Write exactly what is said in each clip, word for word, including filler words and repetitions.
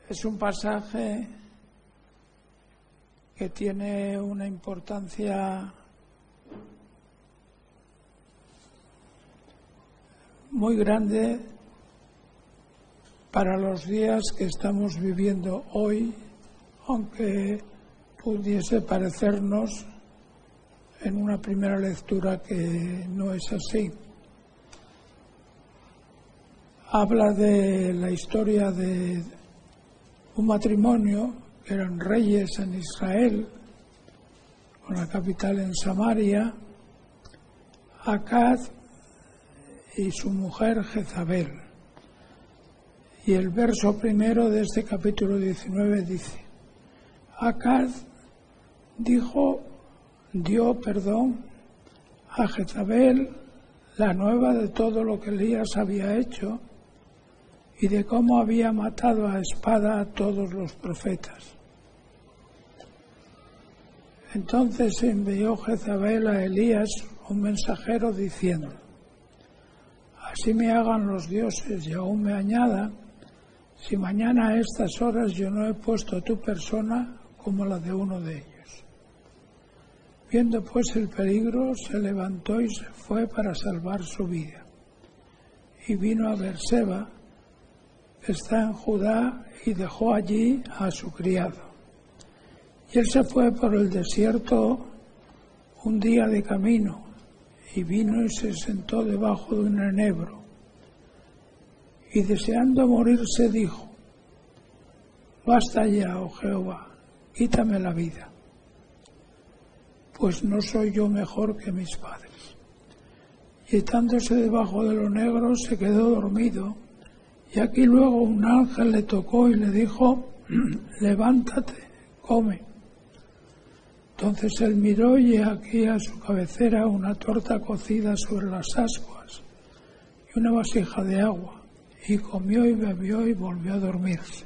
Es un pasaje que tiene una importancia muy grande para los días que estamos viviendo hoy, aunque pudiese parecernos en una primera lectura que no es así. Habla de la historia de un matrimonio que eran reyes en Israel, con la capital en Samaria, Acaz y su mujer Jezabel. Y el verso primero de este capítulo diecinueve dice: Acaz dijo, dio perdón a Jezabel la nueva de todo lo que Elías había hecho y de cómo había matado a espada a todos los profetas. Entonces envió Jezabel a Elías un mensajero diciendo: así me hagan los dioses y aún me añadan, si mañana a estas horas yo no he puesto tu persona como la de uno de ellos. Viendo pues el peligro, se levantó y se fue para salvar su vida. Y vino a Berseba, que está en Judá, y dejó allí a su criado. Y él se fue por el desierto un día de camino, y vino y se sentó debajo de un enebro. Y deseando morirse dijo: basta ya, oh Jehová, quítame la vida, pues no soy yo mejor que mis padres. Y echándose debajo de lo negro se quedó dormido, y aquí luego un ángel le tocó y le dijo: levántate, come. Entonces él miró y aquí a su cabecera una torta cocida sobre las ascuas y una vasija de agua, y comió y bebió y volvió a dormirse.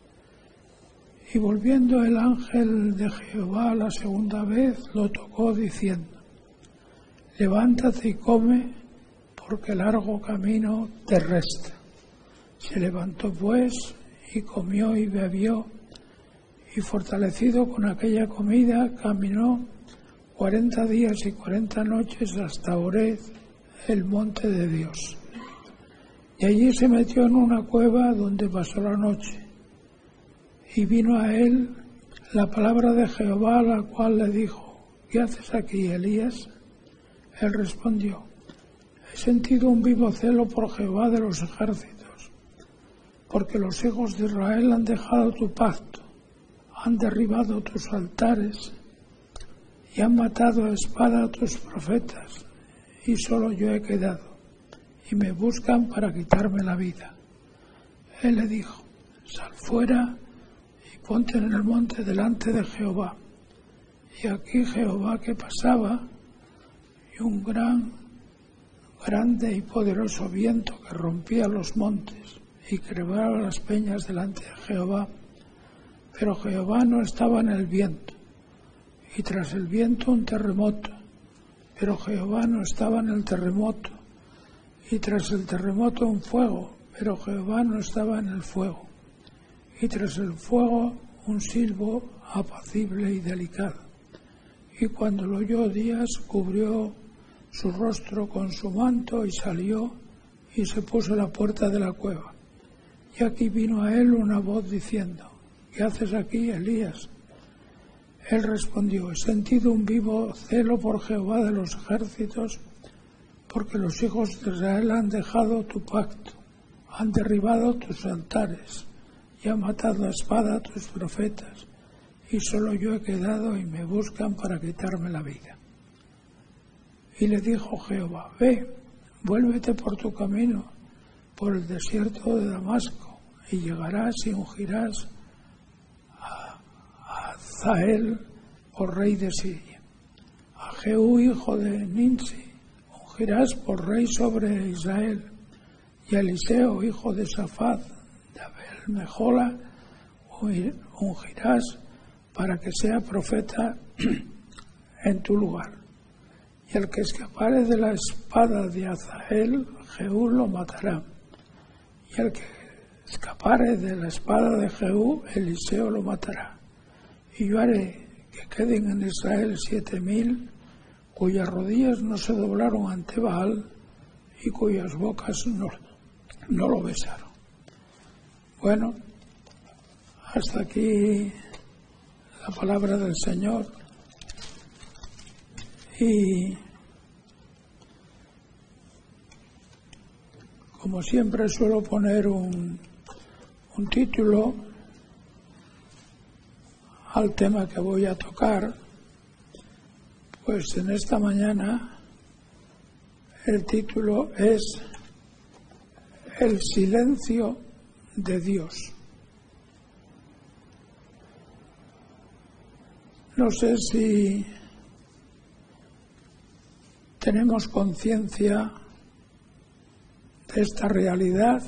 Y volviendo el ángel de Jehová la segunda vez lo tocó diciendo: levántate y come, porque largo camino te resta. Se levantó pues y comió y bebió, y fortalecido con aquella comida caminó cuarenta días y cuarenta noches hasta Horeb, el monte de Dios. Y allí se metió en una cueva donde pasó la noche. Y vino a él la palabra de Jehová, la cual le dijo: ¿qué haces aquí, Elías? Él respondió: he sentido un vivo celo por Jehová de los ejércitos, porque los hijos de Israel han dejado tu pacto, han derribado tus altares y han matado a espada a tus profetas, y solo yo he quedado, y me buscan para quitarme la vida. Él le dijo: sal fuera y ponte en el monte delante de Jehová. Y aquí Jehová que pasaba, y un gran, grande y poderoso viento que rompía los montes y quebraba las peñas delante de Jehová. Pero Jehová no estaba en el viento, y tras el viento un terremoto, pero Jehová no estaba en el terremoto, y tras el terremoto un fuego, pero Jehová no estaba en el fuego, y tras el fuego un silbo apacible y delicado. Y cuando lo oyó Días, cubrió su rostro con su manto y salió y se puso a la puerta de la cueva. Y aquí vino a él una voz diciendo: ¿qué haces aquí, Elías? Él respondió: he sentido un vivo celo por Jehová de los ejércitos, porque los hijos de Israel han dejado tu pacto, han derribado tus altares y han matado a espada a tus profetas, y solo yo he quedado y me buscan para quitarme la vida. Y le dijo Jehová: ve, vuélvete por tu camino, por el desierto de Damasco, y llegarás y ungirás a Hazael, por rey de Siria, a Jehú, hijo de Nimsi, ungirás por rey sobre Israel, y a Eliseo, hijo de Safat, de Abel Mejola, ungirás para que sea profeta en tu lugar. Y el que escapare de la espada de Hazael, Jehú lo matará. Y el que escapare de la espada de Jehú, Eliseo lo matará. Y yo haré que queden en Israel siete mil, cuyas rodillas no se doblaron ante Baal y cuyas bocas no, no lo besaron. Bueno, hasta aquí la palabra del Señor. Y como siempre suelo poner un, un título al tema que voy a tocar, pues en esta mañana el título es El silencio de Dios. No sé si tenemos conciencia de esta realidad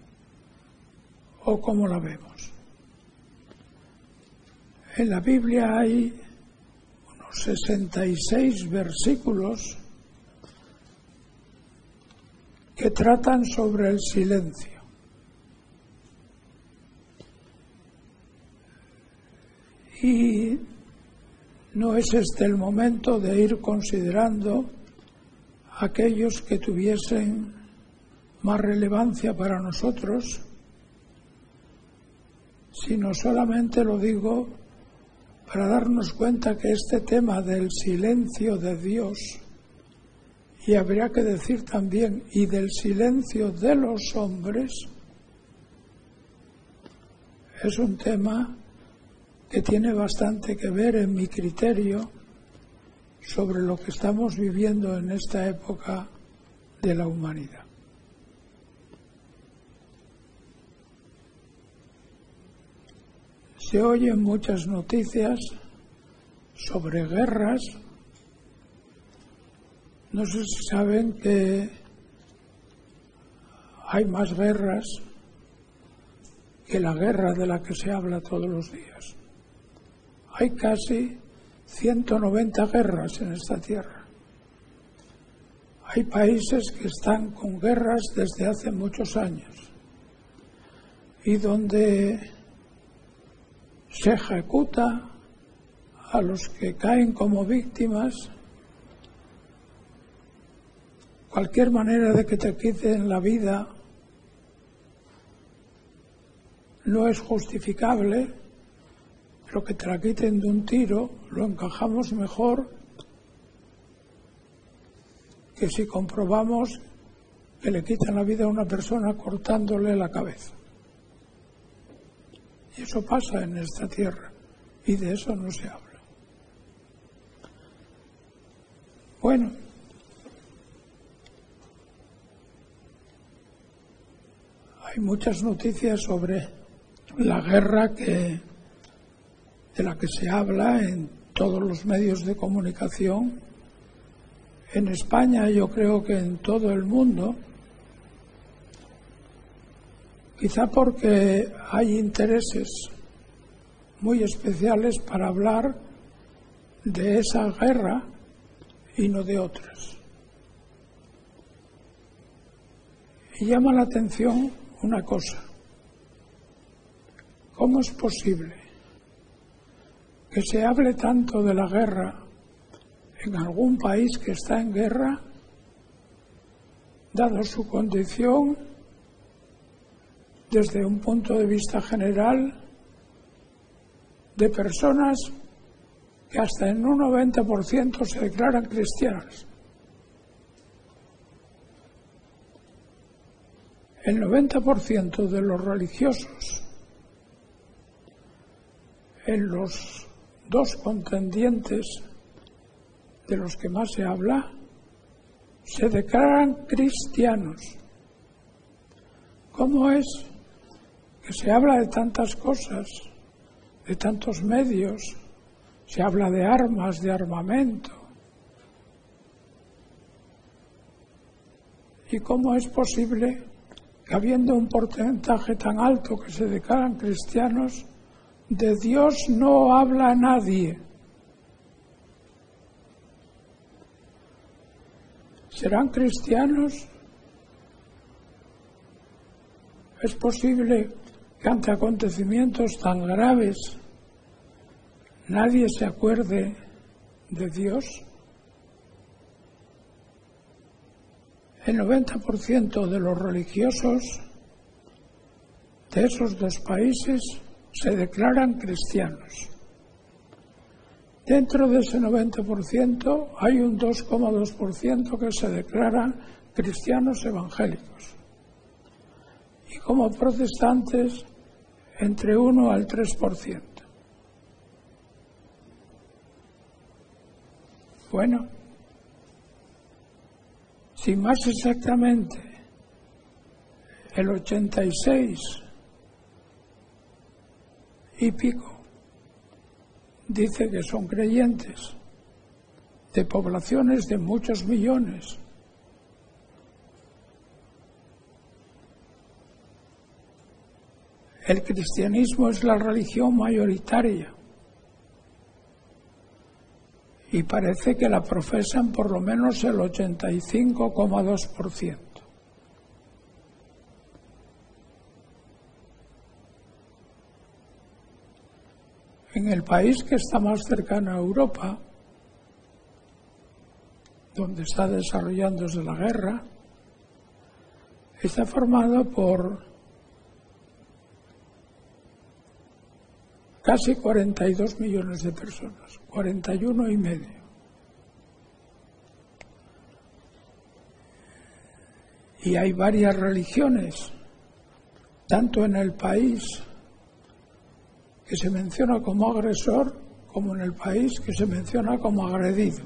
o cómo la vemos. En la Biblia hay unos sesenta y seis versículos que tratan sobre el silencio. Y no es este el momento de ir considerando aquellos que tuviesen más relevancia para nosotros, sino solamente lo digo para darnos cuenta que este tema del silencio de Dios, y habría que decir también, y del silencio de los hombres, es un tema que tiene bastante que ver, en mi criterio, sobre lo que estamos viviendo en esta época de la humanidad. Se oyen muchas noticias sobre guerras. No sé si saben que hay más guerras que la guerra de la que se habla todos los días. Hay casi ciento noventa guerras en esta tierra. Hay países que están con guerras desde hace muchos años y donde se ejecuta a los que caen como víctimas. Cualquier manera de que te quiten la vida no es justificable, pero que te la quiten de un tiro lo encajamos mejor que si comprobamos que le quitan la vida a una persona cortándole la cabeza. Y eso pasa en esta tierra, y de eso no se habla. Bueno, hay muchas noticias sobre la guerra que, de la que se habla en todos los medios de comunicación, en España, yo creo que en todo el mundo, quizá porque hay intereses muy especiales para hablar de esa guerra y no de otras. Y llama la atención una cosa: ¿cómo es posible que se hable tanto de la guerra en algún país que está en guerra, dado su condición desde un punto de vista general de personas que hasta en un noventa por ciento se declaran cristianas? El noventa por ciento de los religiosos en los dos contendientes de los que más se habla se declaran cristianos. ¿Cómo es que se habla de tantas cosas, de tantos medios, se habla de armas, de armamento? ¿Y cómo es posible que, habiendo un porcentaje tan alto que se declaran cristianos, de Dios no habla nadie? ¿Serán cristianos ¿Es posible que ante acontecimientos tan graves nadie se acuerde de Dios? El noventa por ciento de los religiosos de esos dos países se declaran cristianos. Dentro de ese noventa por ciento hay un dos coma dos por ciento que se declaran cristianos evangélicos. Y como protestantes, entre uno al tres por ciento. Bueno, si más exactamente el ochenta y seis y pico dice que son creyentes de poblaciones de muchos millones, el cristianismo es la religión mayoritaria y parece que la profesan por lo menos el ochenta y cinco coma dos por ciento. En el país que está más cercano a Europa, donde está desarrollándose la guerra, está formado por casi cuarenta y dos millones de personas, cuarenta y uno y medio. Y hay varias religiones, tanto en el país que se menciona como agresor, como en el país que se menciona como agredido.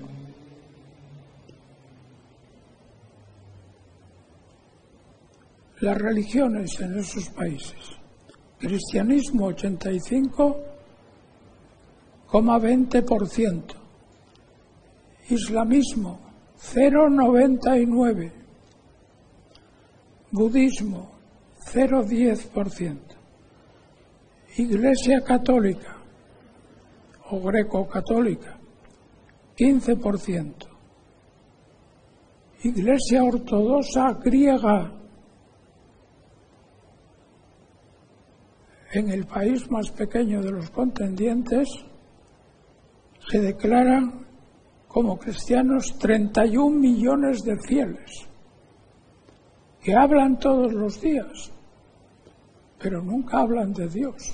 Las religiones en esos países: cristianismo ochenta y cinco coma veinte por ciento, islamismo cero coma noventa y nueve por ciento, budismo cero coma diez por ciento, Iglesia católica o greco-católica quince por ciento, Iglesia ortodoxa griega. En el país más pequeño de los contendientes se declaran como cristianos treinta y un millones de fieles que hablan todos los días, pero nunca hablan de Dios,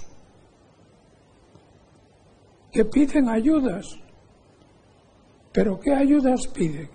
que piden ayudas, pero ¿qué ayudas piden?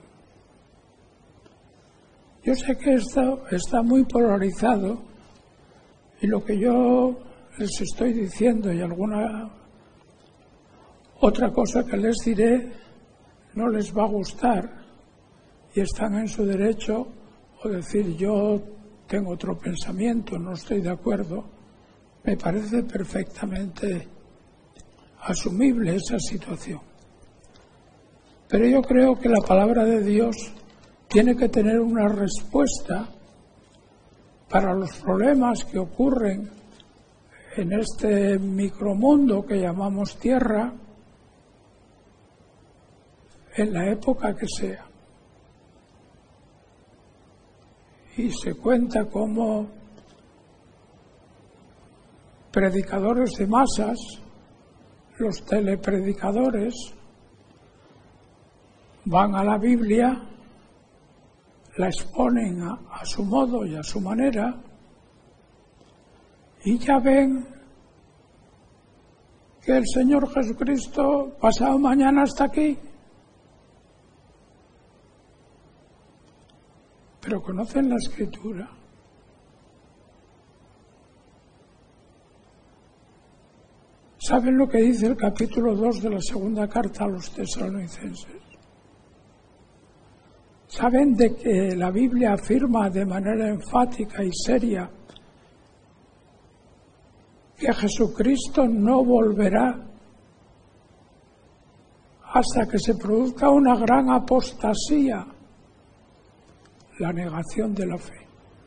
Yo sé que esto está muy polarizado y lo que yo les estoy diciendo y alguna otra cosa que les diré no les va a gustar y están en su derecho o decir yo tengo otro pensamiento, no estoy de acuerdo. Me parece perfectamente asumible esa situación. Pero yo creo que la palabra de Dios tiene que tener una respuesta para los problemas que ocurren en este micromundo que llamamos Tierra, en la época que sea. Y se cuenta como predicadores de masas, los telepredicadores, van a la Biblia, la exponen a, a su modo y a su manera, y ya ven que el Señor Jesucristo pasado mañana está aquí. Pero conocen la Escritura. ¿Saben lo que dice el capítulo dos de la segunda carta a los tesalonicenses? ¿Saben de que la Biblia afirma de manera enfática y seria que Jesucristo no volverá hasta que se produzca una gran apostasía, la negación de la fe?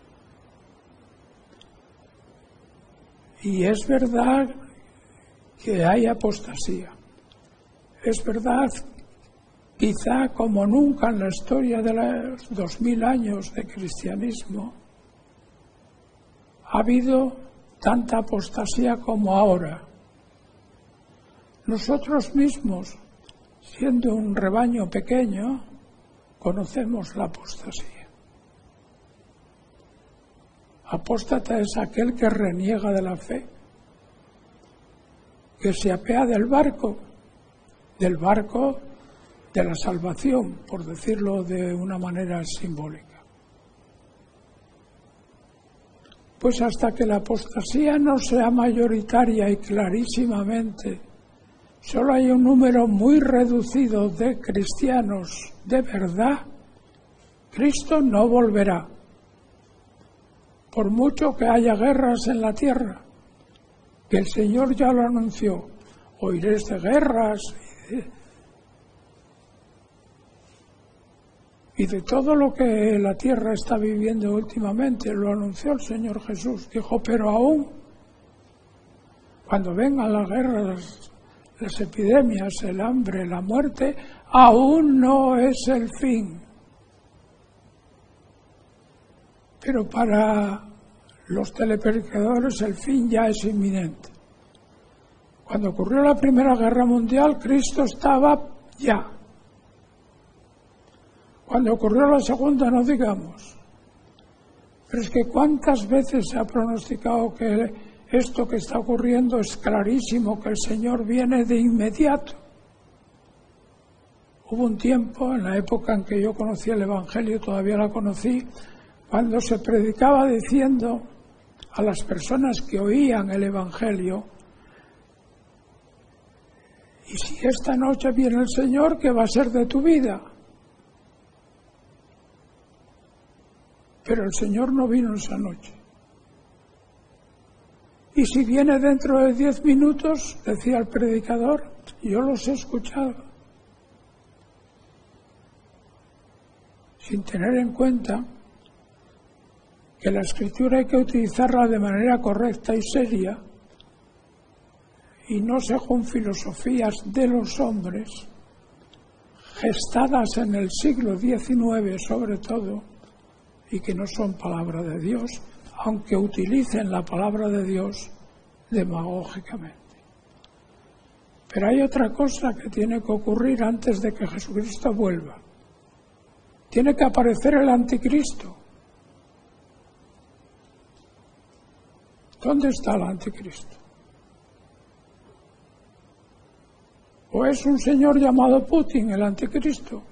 Y es verdad que hay apostasía. Es verdad, quizá como nunca en la historia de los dos mil años de cristianismo, ha habido tanta apostasía como ahora. Nosotros mismos, siendo un rebaño pequeño, conocemos la apostasía. Apóstata es aquel que reniega de la fe, que se apea del barco, del barco de la salvación, por decirlo de una manera simbólica. Pues hasta que la apostasía no sea mayoritaria y clarísimamente, solo hay un número muy reducido de cristianos de verdad, Cristo no volverá. Por mucho que haya guerras en la tierra, que el Señor ya lo anunció, oiréis de guerras y de, y de todo lo que la tierra está viviendo últimamente, lo anunció el Señor Jesús. Dijo, pero aún, cuando vengan las guerras, las epidemias, el hambre, la muerte, aún no es el fin. Pero para los telepredicadores el fin ya es inminente. Cuando ocurrió la Primera Guerra Mundial, Cristo estaba ya. Cuando ocurrió la Segunda, no digamos. Pero es que cuántas veces se ha pronosticado que esto que está ocurriendo es clarísimo, que el Señor viene de inmediato. Hubo un tiempo, en la época en que yo conocí el Evangelio, todavía la conocí, cuando se predicaba diciendo a las personas que oían el Evangelio, y si esta noche viene el Señor, ¿qué va a ser de tu vida? Pero el Señor no vino esa noche. Y si viene dentro de diez minutos, decía el predicador, yo los he escuchado. Sin tener en cuenta que la Escritura hay que utilizarla de manera correcta y seria, y no según filosofías de los hombres, gestadas en el siglo diecinueve sobre todo, y que no son palabra de Dios, aunque utilicen la palabra de Dios demagógicamente. Pero hay otra cosa que tiene que ocurrir antes de que Jesucristo vuelva. Tiene que aparecer el anticristo. ¿Dónde está el anticristo? ¿O es un señor llamado Putin el anticristo?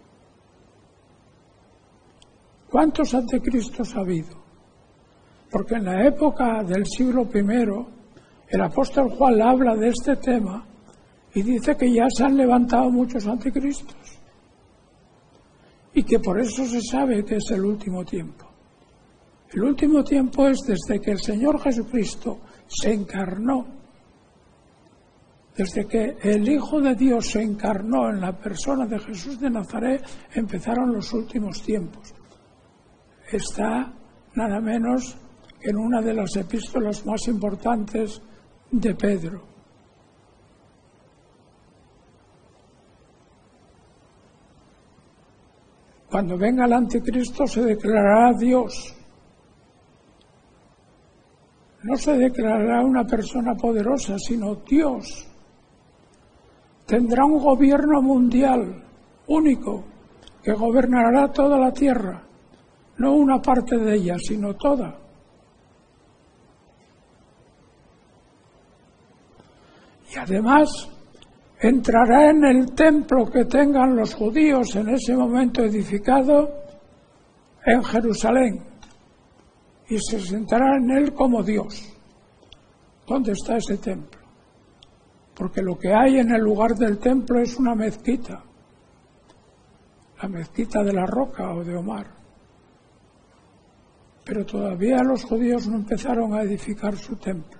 ¿Cuántos anticristos ha habido? Porque en la época del siglo primero, el apóstol Juan habla de este tema y dice que ya se han levantado muchos anticristos y que por eso se sabe que es el último tiempo. El último tiempo es desde que el Señor Jesucristo se encarnó, desde que el Hijo de Dios se encarnó en la persona de Jesús de Nazaret, empezaron los últimos tiempos. Está nada menos que en una de las epístolas más importantes de Pedro. Cuando venga el anticristo se declarará Dios. No se declarará una persona poderosa, sino Dios. Tendrá un gobierno mundial único que gobernará toda la tierra. No una parte de ella, sino toda. Y además entrará en el templo que tengan los judíos en ese momento edificado en Jerusalén y se sentará en él como Dios. ¿Dónde está ese templo? Porque lo que hay en el lugar del templo es una mezquita, la mezquita de la Roca o de Omar. Pero todavía los judíos no empezaron a edificar su templo.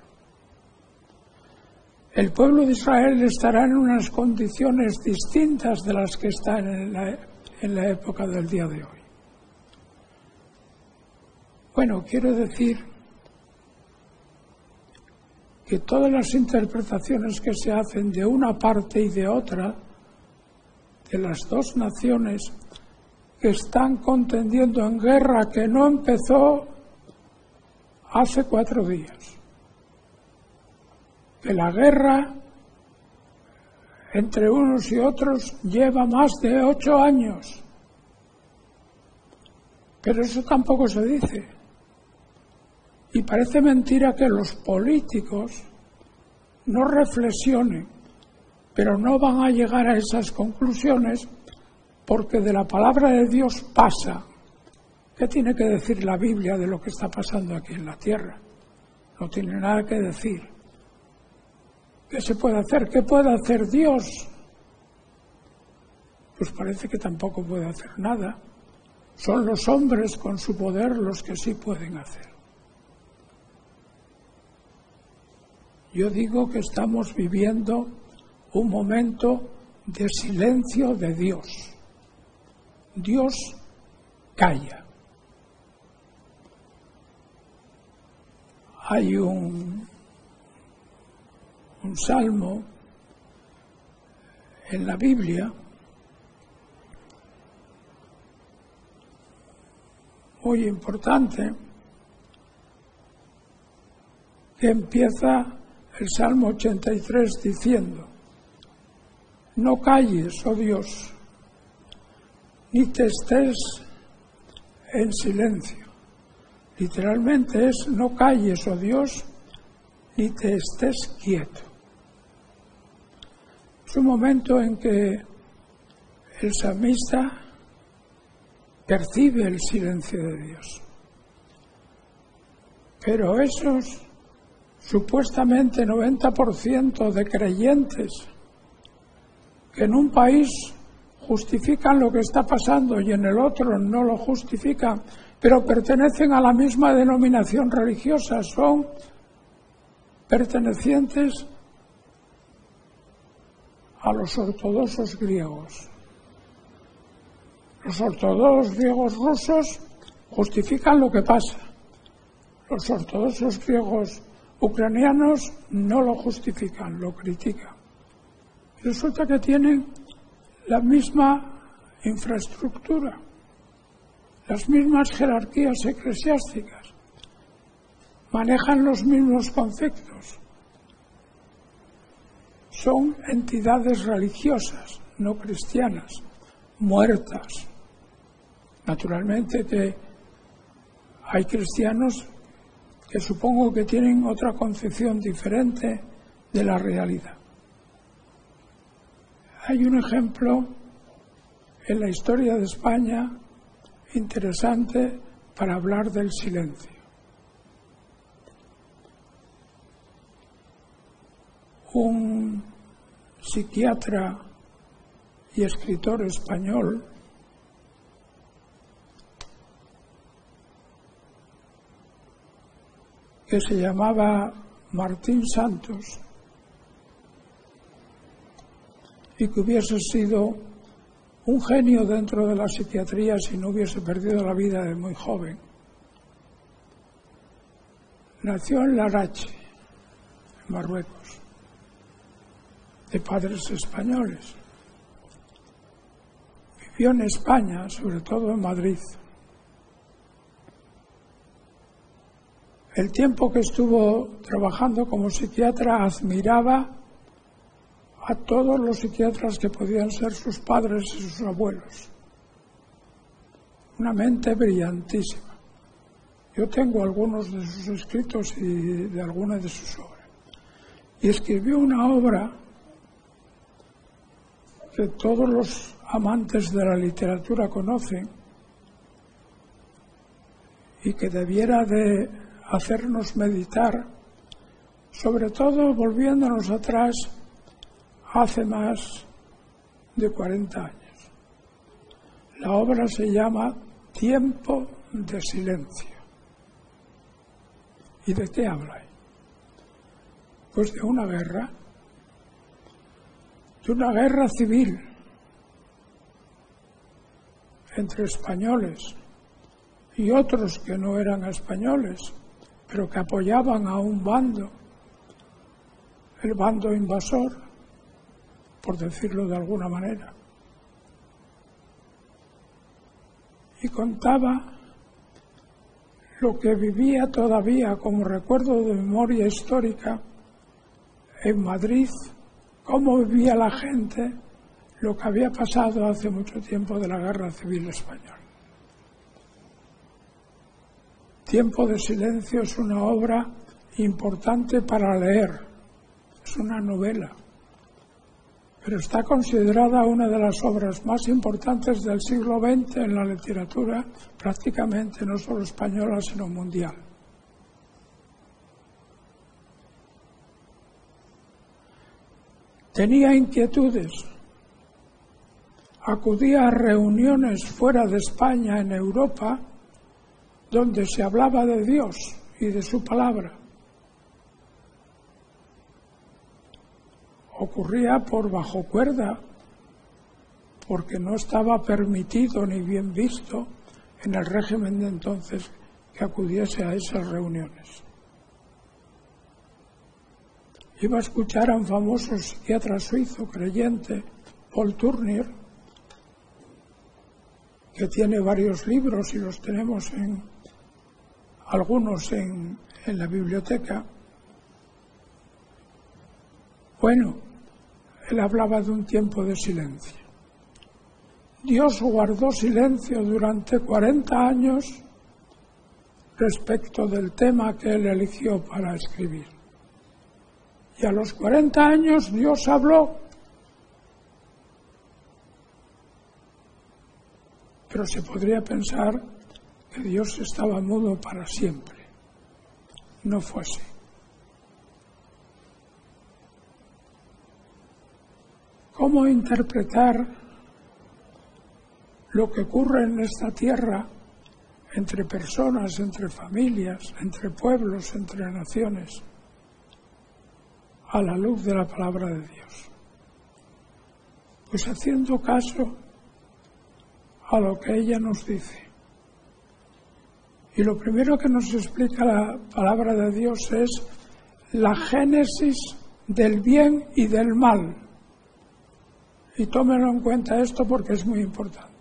El pueblo de Israel estará en unas condiciones distintas de las que están en la, en la época del día de hoy. Bueno, quiero decir que todas las interpretaciones que se hacen de una parte y de otra, de las dos naciones que están contendiendo en guerra que no empezó hace cuatro días, que la guerra entre unos y otros lleva más de ocho años. Pero eso tampoco se dice. Y parece mentira que los políticos no reflexionen, pero no van a llegar a esas conclusiones porque de la palabra de Dios pasa. ¿Qué tiene que decir la Biblia de lo que está pasando aquí en la tierra? No tiene nada que decir. ¿Qué se puede hacer? ¿Qué puede hacer Dios? Pues parece que tampoco puede hacer nada. Son los hombres con su poder los que sí pueden hacer. Yo digo que estamos viviendo un momento de silencio de Dios. Dios calla. Hay un, un salmo en la Biblia muy importante que empieza el Salmo ochenta y tres diciendo: no calles, oh Dios, ni te estés en silencio. Literalmente es: no calles, oh Dios, ni te estés quieto. Es un momento en que el salmista percibe el silencio de Dios. Pero esos supuestamente noventa por ciento de creyentes que en un país justifican lo que está pasando y en el otro no lo justifican, pero pertenecen a la misma denominación religiosa, son pertenecientes a los ortodoxos griegos. Los ortodoxos griegos rusos justifican lo que pasa. Los ortodoxos griegos ucranianos no lo justifican, lo critican. Resulta que tienen la misma infraestructura, las mismas jerarquías eclesiásticas, manejan los mismos conceptos. Son entidades religiosas, no cristianas, muertas. Naturalmente que hay cristianos que supongo que tienen otra concepción diferente de la realidad. Hay un ejemplo en la historia de España interesante para hablar del silencio. Un psiquiatra y escritor español que se llamaba Martín Santos y que hubiese sido un genio dentro de la psiquiatría si no hubiese perdido la vida de muy joven. Nació en Larache, en Marruecos, de padres españoles. Vivió en España, sobre todo en Madrid. El tiempo que estuvo trabajando como psiquiatra admiraba a todos los psiquiatras que podían ser sus padres y sus abuelos. Una mente brillantísima. Yo tengo algunos de sus escritos y de algunas de sus obras. Y escribió una obra que todos los amantes de la literatura conocen y que debiera de hacernos meditar, sobre todo volviéndonos atrás hace más de cuarenta años. La obra se llama Tiempo de silencio. ¿Y de qué habla? Pues de una guerra, de una guerra civil entre españoles y otros que no eran españoles, pero que apoyaban a un bando, el bando invasor, por decirlo de alguna manera. Y contaba lo que vivía todavía como recuerdo de memoria histórica en Madrid, cómo vivía la gente lo que había pasado hace mucho tiempo de la Guerra Civil Española. Tiempo de silencio es una obra importante para leer, es una novela, pero está considerada una de las obras más importantes del siglo veinte en la literatura, prácticamente no solo española, sino mundial. Tenía inquietudes, acudía a reuniones fuera de España, en Europa, donde se hablaba de Dios y de su palabra. Ocurría por bajo cuerda, porque no estaba permitido ni bien visto en el régimen de entonces que acudiese a esas reuniones. Iba a escuchar a un famoso psiquiatra suizo creyente, Paul Tournier, que tiene varios libros y los tenemos en algunos en, en la biblioteca. Bueno, él hablaba de un tiempo de silencio. Dios guardó silencio durante cuarenta años respecto del tema que él eligió para escribir. Y a los cuarenta años Dios habló. Pero se podría pensar que Dios estaba mudo para siempre. No fue así. ¿Cómo interpretar lo que ocurre en esta tierra entre personas, entre familias, entre pueblos, entre naciones, a la luz de la palabra de Dios? Pues haciendo caso a lo que ella nos dice. Y lo primero que nos explica la palabra de Dios es la génesis del bien y del mal. Y tómenlo en cuenta esto porque es muy importante.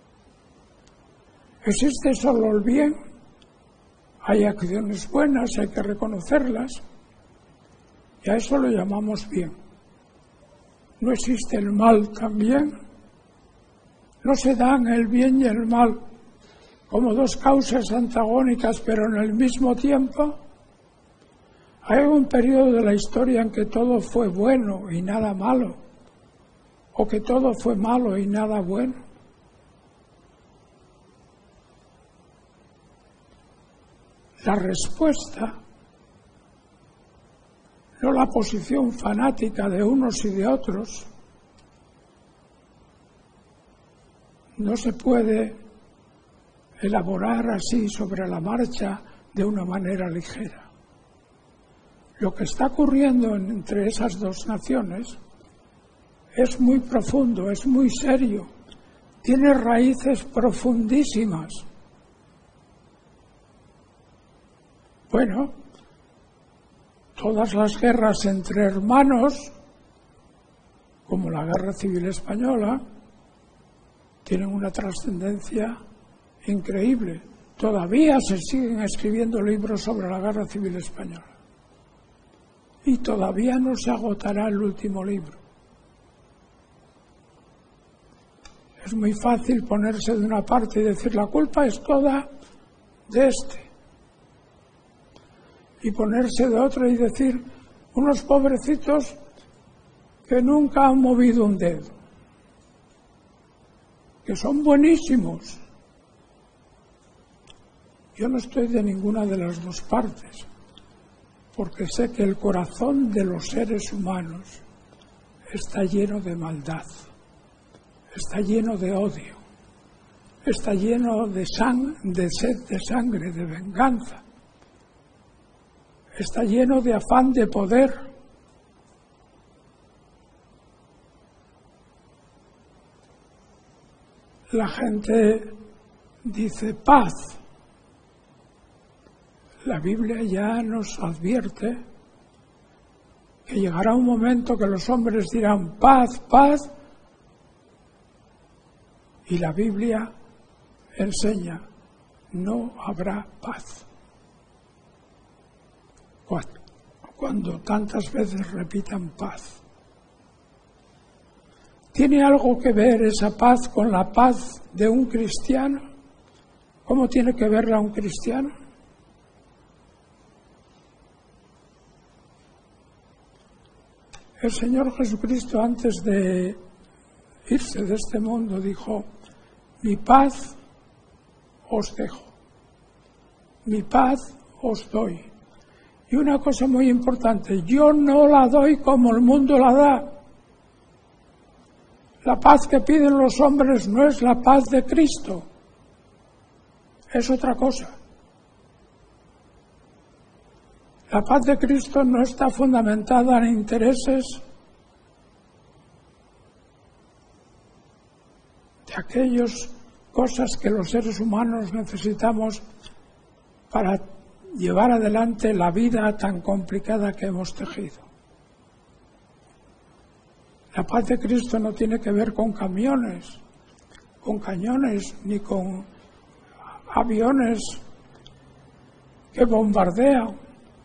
¿Existe solo el bien? Hay acciones buenas, hay que reconocerlas, y a eso lo llamamos bien. ¿No existe el mal también? ¿No se dan el bien y el mal como dos causas antagónicas pero en el mismo tiempo? ¿Hay un periodo de la historia en que todo fue bueno y nada malo? ¿O que todo fue malo y nada bueno? La respuesta, no la posición fanática de unos y de otros, no se puede elaborar así sobre la marcha de una manera ligera. Lo que está ocurriendo entre esas dos naciones es muy profundo, es muy serio, tiene raíces profundísimas. Bueno, todas las guerras entre hermanos, como la Guerra Civil Española, tienen una trascendencia increíble. Todavía se siguen escribiendo libros sobre la Guerra Civil Española. Y todavía no se agotará el último libro. Es muy fácil ponerse de una parte y decir la culpa es toda de este. Y ponerse de otra y decir unos pobrecitos que nunca han movido un dedo, que son buenísimos. Yo no estoy de ninguna de las dos partes, porque sé que el corazón de los seres humanos está lleno de maldad, está lleno de odio, está lleno de, sang- de sed de sangre, de venganza, está lleno de afán de poder. La gente dice paz. La Biblia ya nos advierte que llegará un momento que los hombres dirán paz, paz, y la Biblia enseña no habrá paz. cuando tantas veces repitan paz. ¿Tiene algo que ver esa paz con la paz de un cristiano? ¿Cómo tiene que verla un cristiano? El Señor Jesucristo, antes de irse de este mundo, dijo: mi paz os dejo, mi paz os doy. Y una cosa muy importante, yo no la doy como el mundo la da. La paz que piden los hombres no es la paz de Cristo, es otra cosa. La paz de Cristo no está fundamentada en intereses de aquellas cosas que los seres humanos necesitamos para llevar adelante la vida tan complicada que hemos tejido. La paz de Cristo no tiene que ver con camiones, con cañones, ni con aviones que bombardean,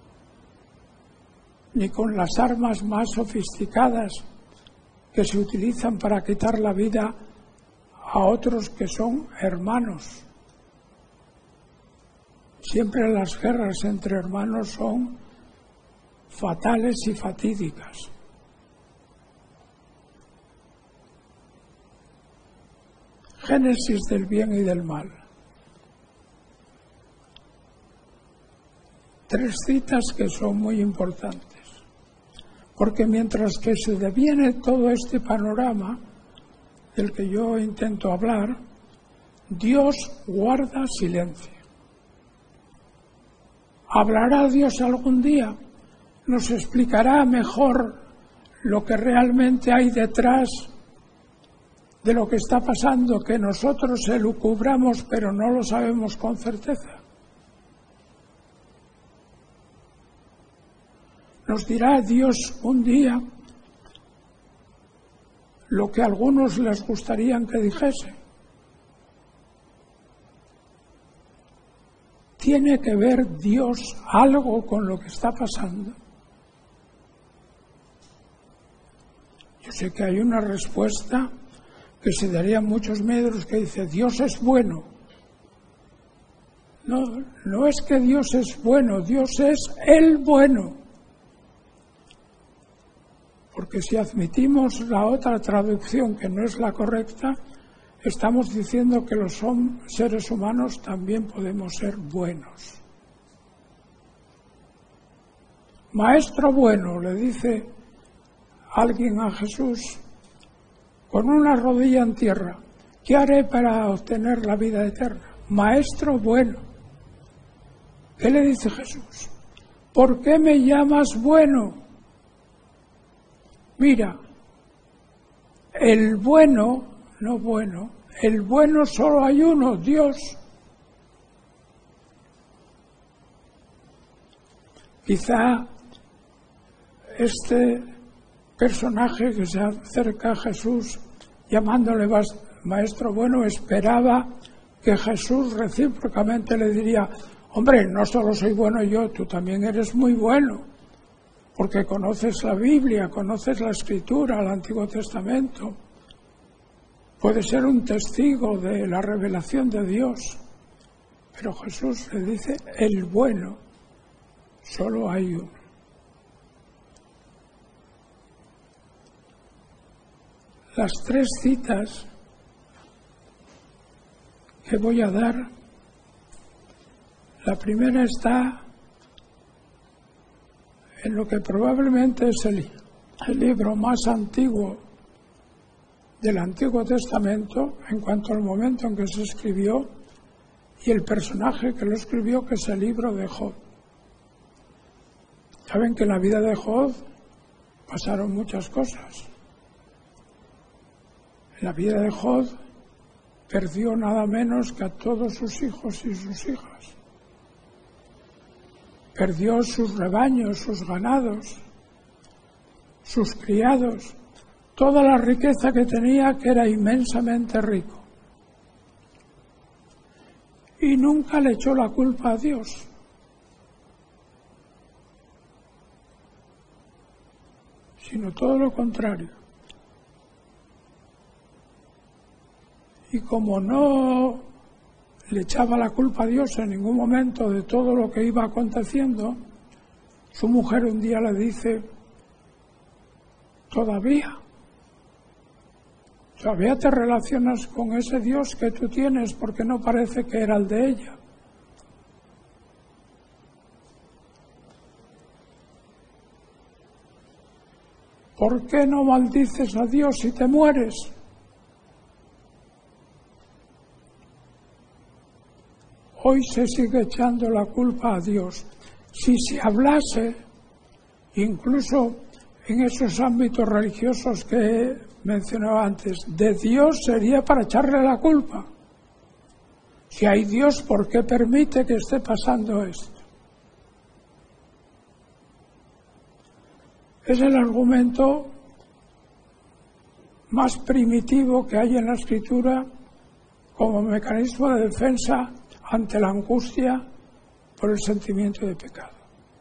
ni con las armas más sofisticadas que se utilizan para quitar la vida a otros que son hermanos. Siempre las guerras entre hermanos son fatales y fatídicas. Génesis del bien y del mal. Tres citas que son muy importantes, porque mientras que se deviene todo este panorama del que yo intento hablar, Dios guarda silencio. ¿Hablará Dios algún día? ¿Nos explicará mejor lo que realmente hay detrás de lo que está pasando, que nosotros elucubramos pero no lo sabemos con certeza? Nos dirá Dios un día lo que a algunos les gustaría que dijese. ¿Tiene que ver Dios algo con lo que está pasando? Yo sé que hay una respuesta que se daría a muchos medios que dice: Dios es bueno. No, no es que Dios es bueno, Dios es el bueno. Porque si admitimos la otra traducción que no es la correcta, estamos diciendo que los seres humanos también podemos ser buenos. Maestro bueno, le dice alguien a Jesús con una rodilla en tierra: ¿qué haré para obtener la vida eterna? Maestro bueno. ¿Qué le dice Jesús? ¿Por qué me llamas bueno? Mira, el bueno, no bueno, el bueno solo hay uno, Dios. Quizá este personaje que se acerca a Jesús llamándole maestro bueno esperaba que Jesús recíprocamente le diría: hombre, no solo soy bueno yo, tú también eres muy bueno, porque conoces la Biblia, conoces la Escritura, el Antiguo Testamento. Puedes ser un testigo de la revelación de Dios. Pero Jesús le dice: el bueno, solo hay uno. Las tres citas que voy a dar, la primera está en lo que probablemente es el, el libro más antiguo del Antiguo Testamento en cuanto al momento en que se escribió, y el personaje que lo escribió, que es el libro de Job. Saben que en la vida de Job pasaron muchas cosas. En la vida de Job perdió nada menos que a todos sus hijos y sus hijas. Perdió sus rebaños, sus ganados, sus criados, toda la riqueza que tenía, que era inmensamente rico. Y nunca le echó la culpa a Dios. sino todo lo contrario. Y como no le echaba la culpa a Dios en ningún momento de todo lo que iba aconteciendo, su mujer un día le dice: todavía, todavía te relacionas con ese Dios que tú tienes, porque no parece que era el de ella. ¿Por qué no maldices a Dios si te mueres? Hoy se sigue echando la culpa a Dios. Si se hablase, incluso en esos ámbitos religiosos que mencionaba antes, de Dios, sería para echarle la culpa. Si hay Dios, ¿por qué permite que esté pasando esto? Es el argumento más primitivo que hay en la Escritura como mecanismo de defensa ante la angustia por el sentimiento de pecado.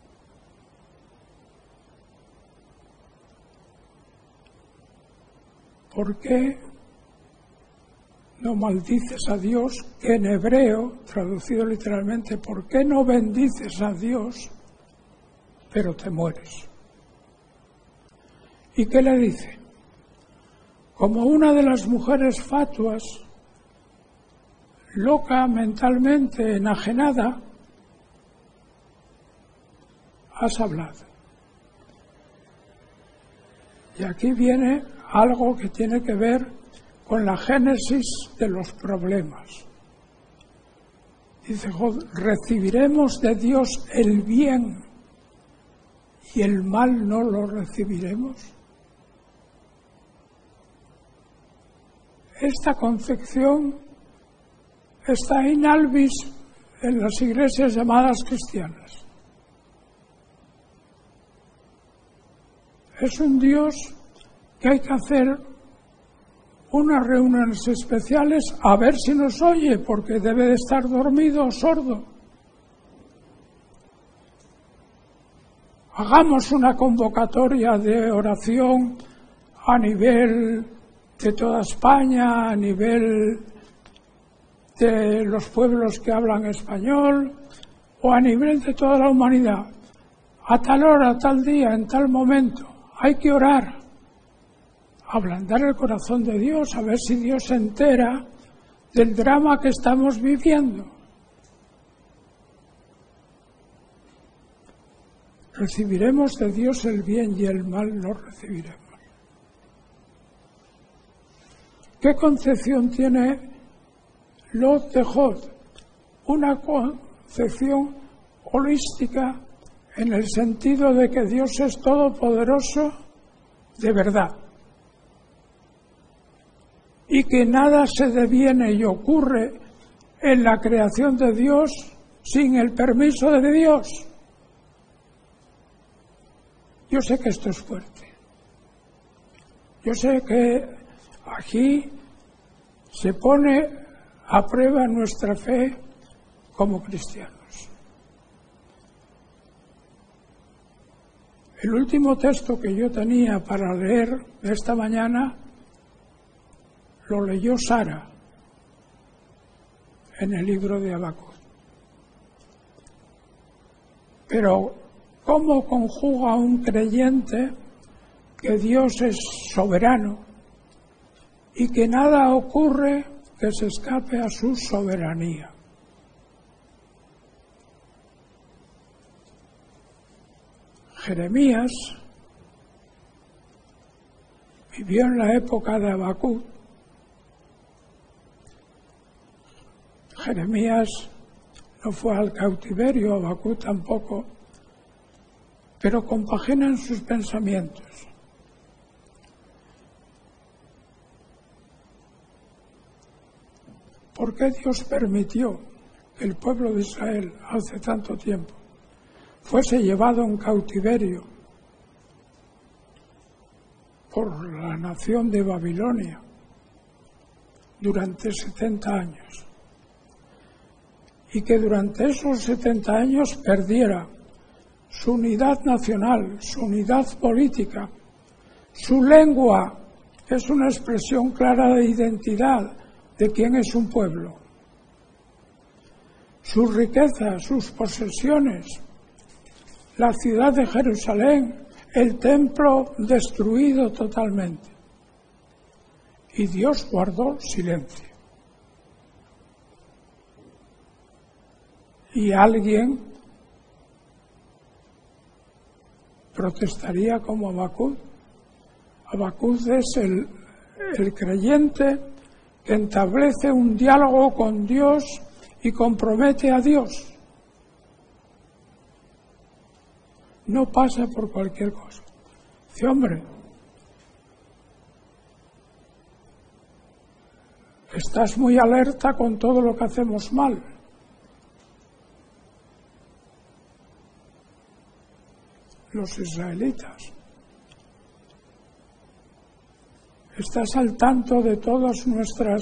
¿Por qué no maldices a Dios? Que en hebreo, traducido literalmente, ¿por qué no bendices a Dios, pero te mueres? ¿Y qué le dice? Como una de las mujeres fatuas, loca, mentalmente enajenada, has hablado. Y aquí viene algo que tiene que ver con la génesis de los problemas. Dice Job: recibiremos de Dios el bien y el mal no lo recibiremos. Esta concepción está in albis en las iglesias llamadas cristianas. Es un Dios que hay que hacer unas reuniones especiales a ver si nos oye, porque debe de estar dormido o sordo. Hagamos una convocatoria de oración a nivel de toda España, a nivel de los pueblos que hablan español, o a nivel de toda la humanidad. A tal hora, tal día, en tal momento, hay que orar, ablandar el corazón de Dios, a ver si Dios se entera del drama que estamos viviendo. Recibiremos de Dios el bien y el mal no recibiremos. ¿Qué concepción tiene Lot de Job? Una concepción holística en el sentido de que Dios es todopoderoso de verdad y que nada se deviene y ocurre en la creación de Dios sin el permiso de Dios. Yo sé que esto es fuerte. Yo sé que aquí se pone a prueba nuestra fe como cristianos. El último texto que yo tenía para leer esta mañana lo leyó Sara en el libro de Habacuc. Pero ¿cómo conjuga un creyente que Dios es soberano y que nada ocurre que se escape a su soberanía? Jeremías vivió en la época de Habacuc. Jeremías no fue al cautiverio, Habacuc tampoco, pero compaginan sus pensamientos. ¿Por qué Dios permitió que el pueblo de Israel hace tanto tiempo fuese llevado en cautiverio por la nación de Babilonia durante setenta años? Y que durante esos setenta años perdiera su unidad nacional, su unidad política, Su lengua es una expresión clara de identidad de quién es un pueblo. Sus riquezas, sus posesiones, la ciudad de Jerusalén, el templo destruido totalmente. Y Dios guardó silencio. Y alguien protestaría como Habacuc. Habacuc es el, el creyente que establece un diálogo con Dios y compromete a Dios. No pasa por cualquier cosa. Dice, hombre, estás muy alerta con todo lo que hacemos mal. Los israelitas. Estás al tanto de todas nuestras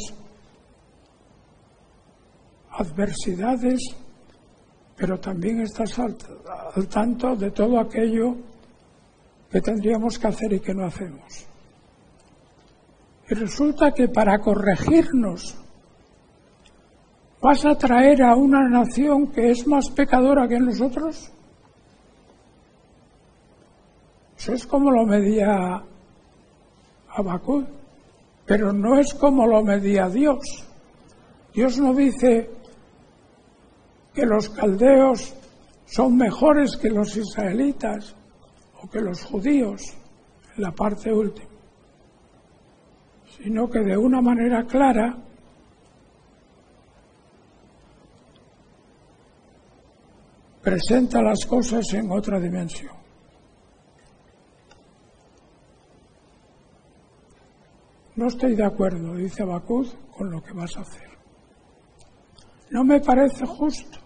adversidades, pero también estás al, al tanto de todo aquello que tendríamos que hacer y que no hacemos. Y resulta que para corregirnos vas a traer a una nación que es más pecadora que nosotros. Eso es como lo medía Habacuc, pero no es como lo medía Dios. Dios no dice que los caldeos son mejores que los israelitas o que los judíos, en la parte última, sino que de una manera clara presenta las cosas en otra dimensión. No estoy de acuerdo, dice Habacuc, con lo que vas a hacer. No me parece justo.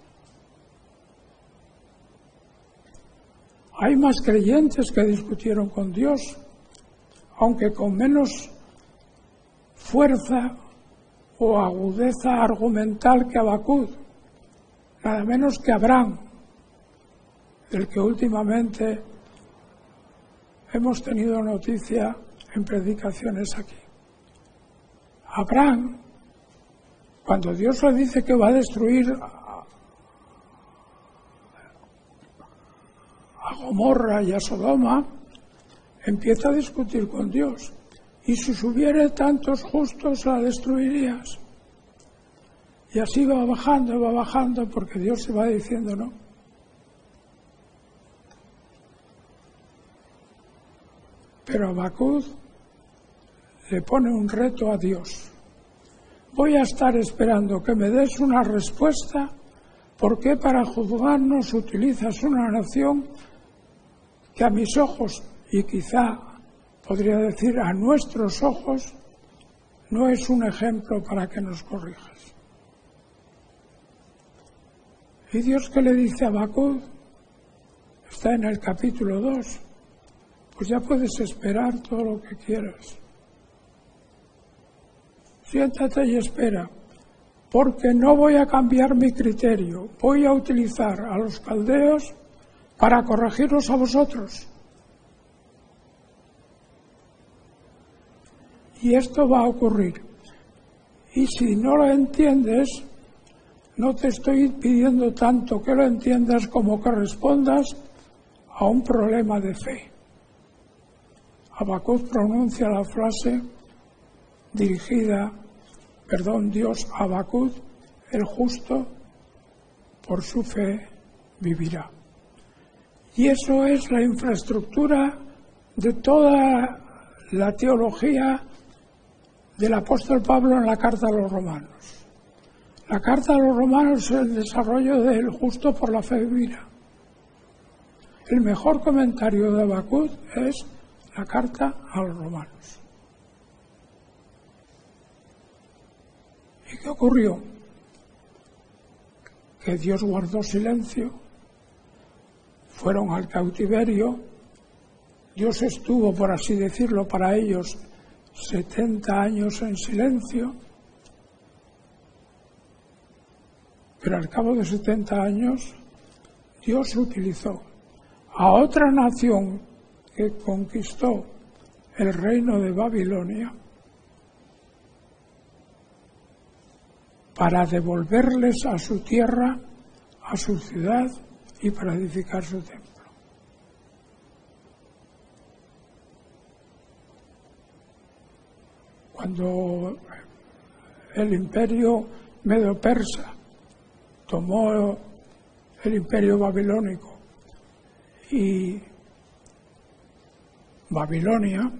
Hay más creyentes que discutieron con Dios, aunque con menos fuerza o agudeza argumental que Habacuc, nada menos que Abraham, del que últimamente hemos tenido noticia en predicaciones aquí. Abraham, cuando Dios le dice que va a destruir a Gomorra y a Sodoma, empieza a discutir con Dios. Y si hubiere tantos justos, la destruirías. Y así va bajando, va bajando, porque Dios se va diciendo no. Pero Habacuc le pone un reto a Dios. Voy a estar esperando que me des una respuesta, porque para juzgarnos utilizas una nación que a mis ojos, y quizá podría decir a nuestros ojos, no es un ejemplo para que nos corrijas. ¿Y Dios qué le dice a Habacuc? Está en el capítulo dos. Pues ya puedes esperar todo lo que quieras. Siéntate y espera, porque no voy a cambiar mi criterio. Voy a utilizar a los caldeos para corregiros a vosotros. Y esto va a ocurrir. Y si no lo entiendes, no te estoy pidiendo tanto que lo entiendas como que respondas a un problema de fe. Habacuc pronuncia la frase dirigida, perdón, Dios a Habacuc, el justo por su fe vivirá. Y eso es la infraestructura de toda la teología del apóstol Pablo en la carta a los romanos. La carta a los romanos es el desarrollo del justo por la fe vivirá. El mejor comentario de Habacuc es la carta a los romanos. ¿Y qué ocurrió? Que Dios guardó silencio, fueron al cautiverio, Dios estuvo, por así decirlo, para ellos setenta años en silencio, pero al cabo de setenta años Dios utilizó a otra nación que conquistó el reino de Babilonia para devolverles a su tierra, a su ciudad y para edificar su templo. Cuando el imperio medo-persa tomó el imperio babilónico y Babilonia,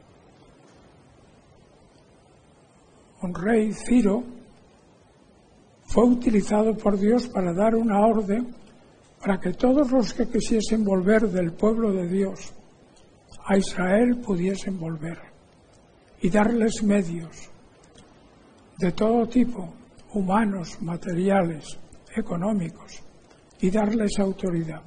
un rey Ciro fue utilizado por Dios para dar una orden para que todos los que quisiesen volver del pueblo de Dios a Israel pudiesen volver y darles medios de todo tipo, humanos, materiales, económicos, y darles autoridad.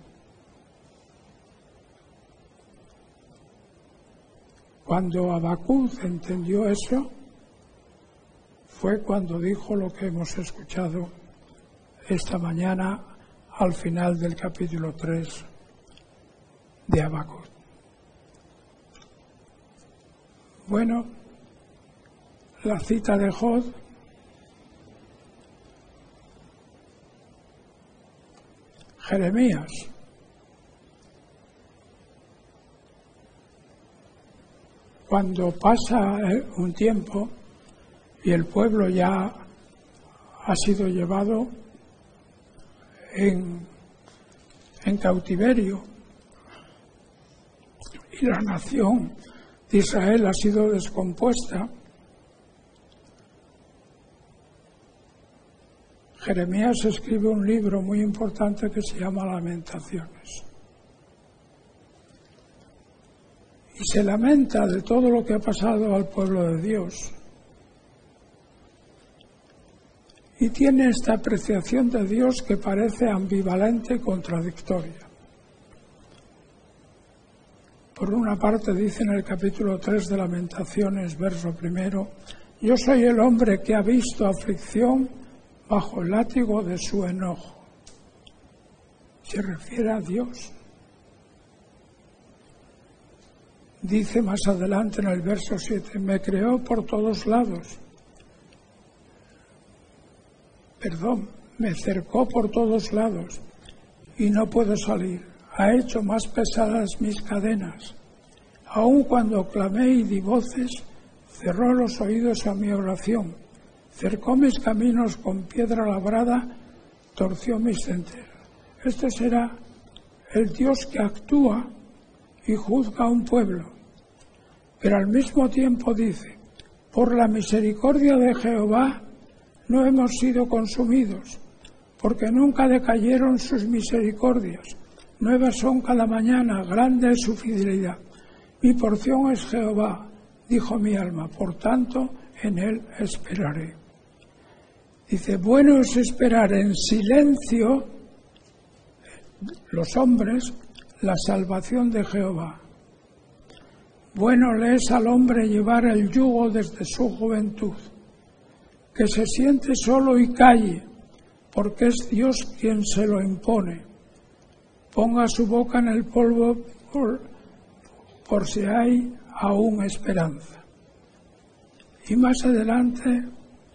Cuando Habacuc entendió eso, fue cuando dijo lo que hemos escuchado esta mañana al final del capítulo tres de Habacuc. Bueno, la cita de Job Jeremías. Cuando pasa un tiempo y el pueblo ya ha sido llevado en, en cautiverio y la nación de Israel ha sido descompuesta, Jeremías escribe un libro muy importante que se llama Lamentaciones. Y se lamenta de todo lo que ha pasado al pueblo de Dios. Y tiene esta apreciación de Dios que parece ambivalente y contradictoria. Por una parte dice en el capítulo tres de Lamentaciones, verso primero, yo soy el hombre que ha visto aflicción bajo el látigo de su enojo. Se refiere a Dios. Dice más adelante en el verso siete, me creó por todos lados. Perdón, me cercó por todos lados y no puedo salir. Ha hecho más pesadas mis cadenas. Aun cuando clamé y di voces, cerró los oídos a mi oración. Cercó mis caminos con piedra labrada, torció mis senderos. Este será el Dios que actúa y juzga a un pueblo. Pero al mismo tiempo dice, por la misericordia de Jehová no hemos sido consumidos, porque nunca decayeron sus misericordias. Nuevas son cada mañana, grande es su fidelidad. Mi porción es Jehová, dijo mi alma, por tanto en él esperaré. Dice, bueno es esperar en silencio, los hombres, la salvación de Jehová. Bueno le es al hombre llevar el yugo desde su juventud, que se siente solo y calle, porque es Dios quien se lo impone. Ponga su boca en el polvo por, por si hay aún esperanza. Y más adelante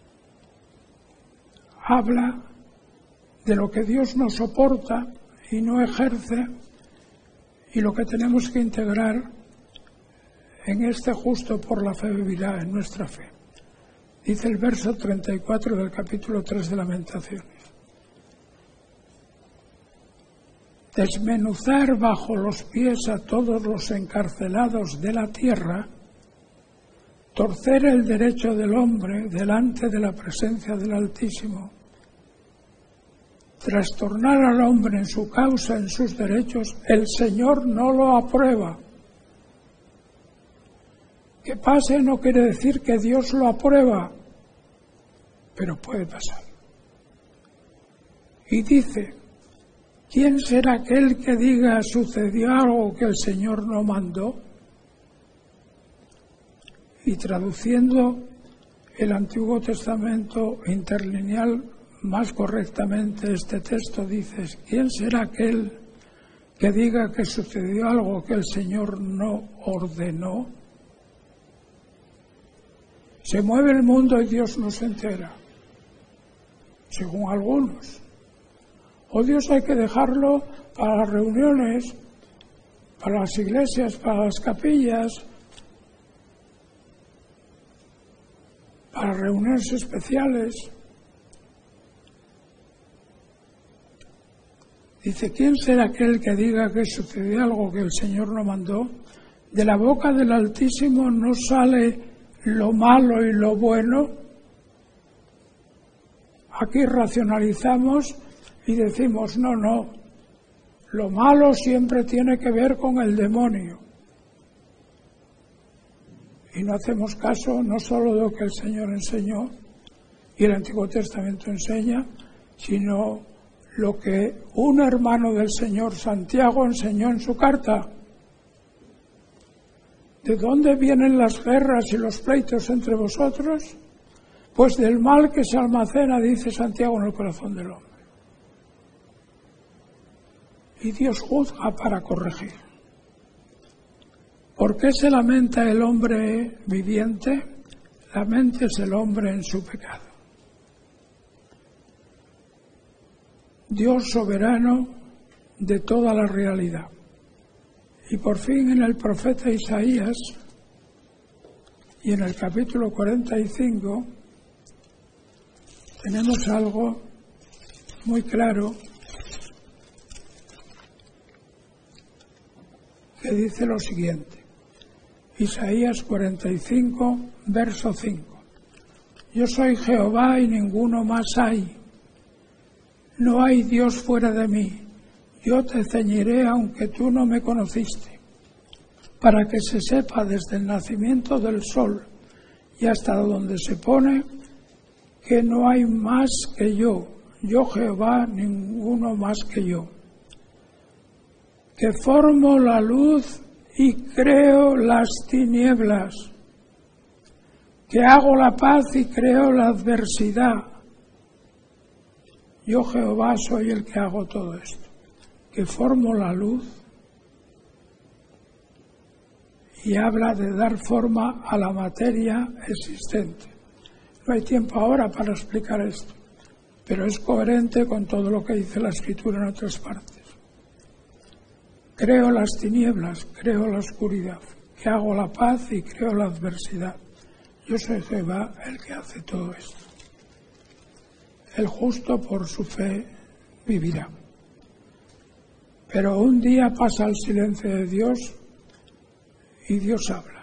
habla de lo que Dios no soporta y no ejerce y lo que tenemos que integrar en este justo por la fe vivirá en nuestra fe. Dice el verso treinta y cuatro del capítulo tres de Lamentaciones. Desmenuzar bajo los pies a todos los encarcelados de la tierra, torcer el derecho del hombre delante de la presencia del Altísimo, trastornar al hombre en su causa, en sus derechos, el Señor no lo aprueba. Que pase no quiere decir que Dios lo aprueba, pero puede pasar. Y dice, ¿quién será aquel que diga sucedió algo que el Señor no mandó? Y traduciendo el Antiguo Testamento interlineal más correctamente, este texto dice, ¿quién será aquel que diga que sucedió algo que el Señor no ordenó? Se mueve el mundo y Dios no se entera, según algunos. O Dios hay que dejarlo para las reuniones, para las iglesias, para las capillas, para reuniones especiales. Dice, ¿quién será aquel que diga que sucedió algo que el Señor no mandó? De la boca del Altísimo no sale lo malo y lo bueno. Aquí racionalizamos y decimos, no, no, lo malo siempre tiene que ver con el demonio. Y no hacemos caso no solo de lo que el Señor enseñó y el Antiguo Testamento enseña, sino lo que un hermano del Señor, Santiago, enseñó en su carta. ¿De dónde vienen las guerras y los pleitos entre vosotros? Pues del mal que se almacena, dice Santiago, en el corazón del hombre. Y Dios juzga para corregir. ¿Por qué se lamenta el hombre viviente? Laméntese el hombre en su pecado. Dios soberano de toda la realidad. Y por fin en el profeta Isaías, y en el capítulo cuarenta y cinco, tenemos algo muy claro que dice lo siguiente. Isaías cuarenta y cinco, verso cinco. Yo soy Jehová y ninguno más hay. No hay Dios fuera de mí. Yo te ceñiré aunque tú no me conociste, para que se sepa desde el nacimiento del sol y hasta donde se pone que no hay más que yo, yo Jehová, ninguno más que yo, que formo la luz y creo las tinieblas, que hago la paz y creo la adversidad. Yo Jehová soy el que hago todo esto, que formo la luz, y habla de dar forma a la materia existente. No hay tiempo ahora para explicar esto, pero es coherente con todo lo que dice la Escritura en otras partes. Creo las tinieblas, creo la oscuridad, que hago la paz y creo la adversidad. Yo soy Jehová el que hace todo esto. El justo por su fe vivirá. Pero un día pasa el silencio de Dios y Dios habla.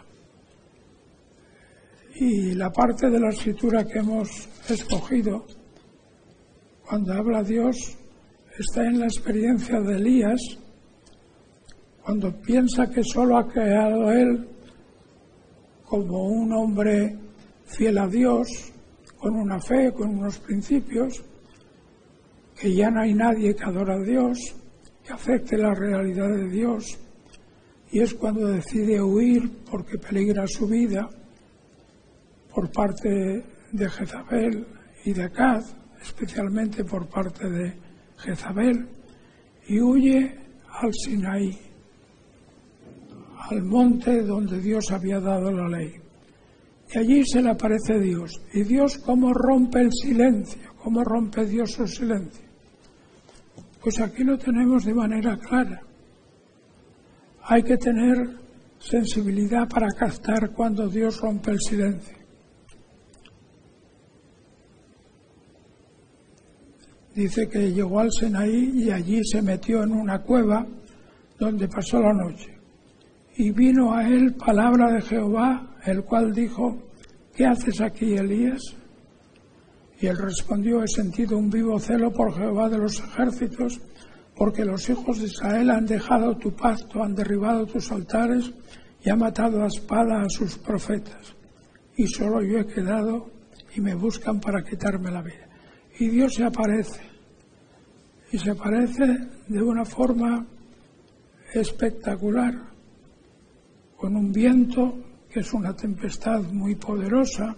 Y la parte de la Escritura que hemos escogido, cuando habla Dios, está en la experiencia de Elías, cuando piensa que solo ha creado él como un hombre fiel a Dios, con una fe, con unos principios, que ya no hay nadie que adora a Dios, que acepte la realidad de Dios, y es cuando decide huir porque peligra su vida por parte de Jezabel y de Acaz, especialmente por parte de Jezabel, y huye al Sinaí, al monte donde Dios había dado la ley. Y allí se le aparece Dios. Y Dios, ¿cómo rompe el silencio? ¿Cómo rompe Dios el silencio? Pues aquí lo tenemos de manera clara. Hay que tener sensibilidad para captar cuando Dios rompe el silencio. Dice que llegó al Sinaí y allí se metió en una cueva donde pasó la noche. Y vino a él palabra de Jehová, el cual dijo, ¿qué haces aquí, Elías? Y él respondió, he sentido un vivo celo por Jehová de los ejércitos, porque los hijos de Israel han dejado tu pacto, han derribado tus altares y han matado a espada a sus profetas. Y solo yo he quedado y me buscan para quitarme la vida. Y Dios se aparece, y se aparece de una forma espectacular, con un viento que es una tempestad muy poderosa.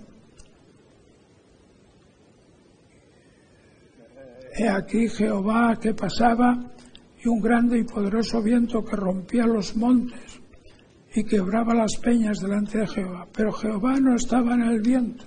He aquí Jehová que pasaba y un grande y poderoso viento que rompía los montes y quebraba las peñas delante de Jehová. Pero Jehová no estaba en el viento.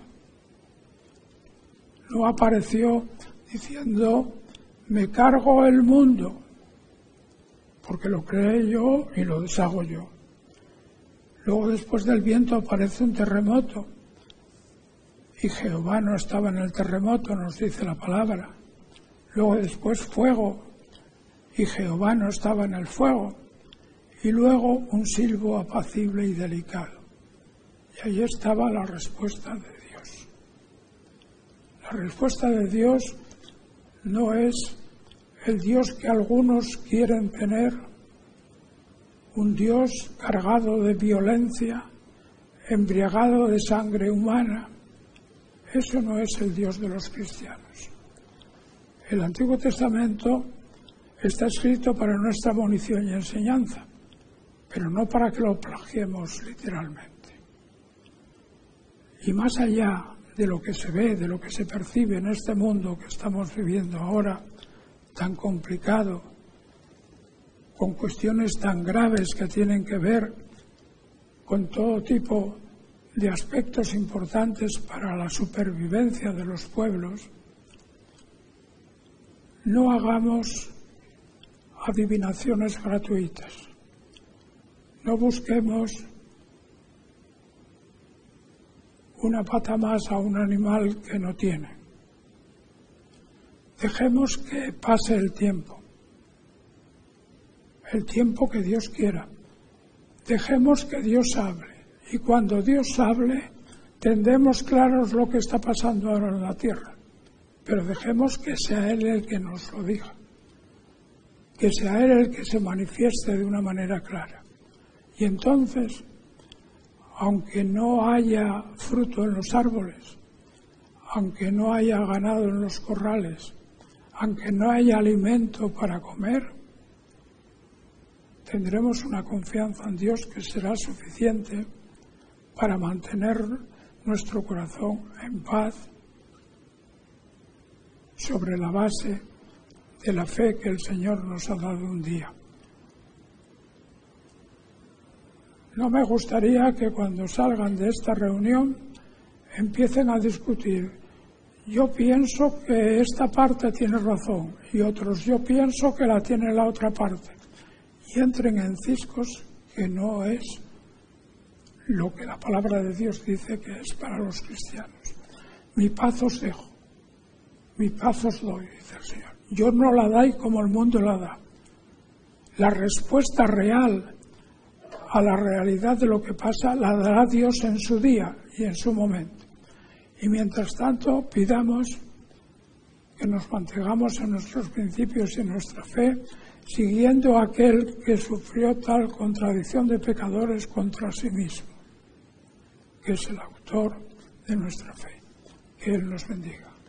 No apareció diciendo, me cargo el mundo, porque lo creé yo y lo deshago yo. Luego, después del viento, aparece un terremoto. Y Jehová no estaba en el terremoto, nos dice la palabra. Luego, después, fuego. Y Jehová no estaba en el fuego. Y luego, un silbo apacible y delicado. Y ahí estaba la respuesta de Dios. La respuesta de Dios no es el Dios que algunos quieren tener, un Dios cargado de violencia, embriagado de sangre humana. Eso no es el Dios de los cristianos. El Antiguo Testamento está escrito para nuestra munición y enseñanza, pero no para que lo plagiemos literalmente. Y más allá de lo que se ve, de lo que se percibe en este mundo que estamos viviendo ahora, tan complicado, con cuestiones tan graves que tienen que ver con todo tipo de aspectos importantes para la supervivencia de los pueblos, no hagamos adivinaciones gratuitas. No busquemos una pata más a un animal que no tiene. Dejemos que pase el tiempo, el tiempo que Dios quiera. Dejemos que Dios hable. Y cuando Dios hable, tendremos claros lo que está pasando ahora en la tierra. Pero dejemos que sea Él el que nos lo diga. Que sea Él el que se manifieste de una manera clara. Y entonces, aunque no haya fruto en los árboles, aunque no haya ganado en los corrales, aunque no haya alimento para comer, tendremos una confianza en Dios que será suficiente para mantener nuestro corazón en paz sobre la base de la fe que el Señor nos ha dado un día. No me gustaría que cuando salgan de esta reunión empiecen a discutir. Yo pienso que esta parte tiene razón y otros yo pienso que la tiene la otra parte. Y entren en ciscos que no es lo que la palabra de Dios dice que es para los cristianos. Mi paz os dejo, mi paz os doy, dice el Señor. Yo no la doy como el mundo la da. La respuesta real a la realidad de lo que pasa la dará Dios en su día y en su momento. Y mientras tanto pidamos que nos mantengamos en nuestros principios y en nuestra fe, siguiendo a aquel que sufrió tal contradicción de pecadores contra sí mismo, que es el autor de nuestra fe. Que Él nos bendiga.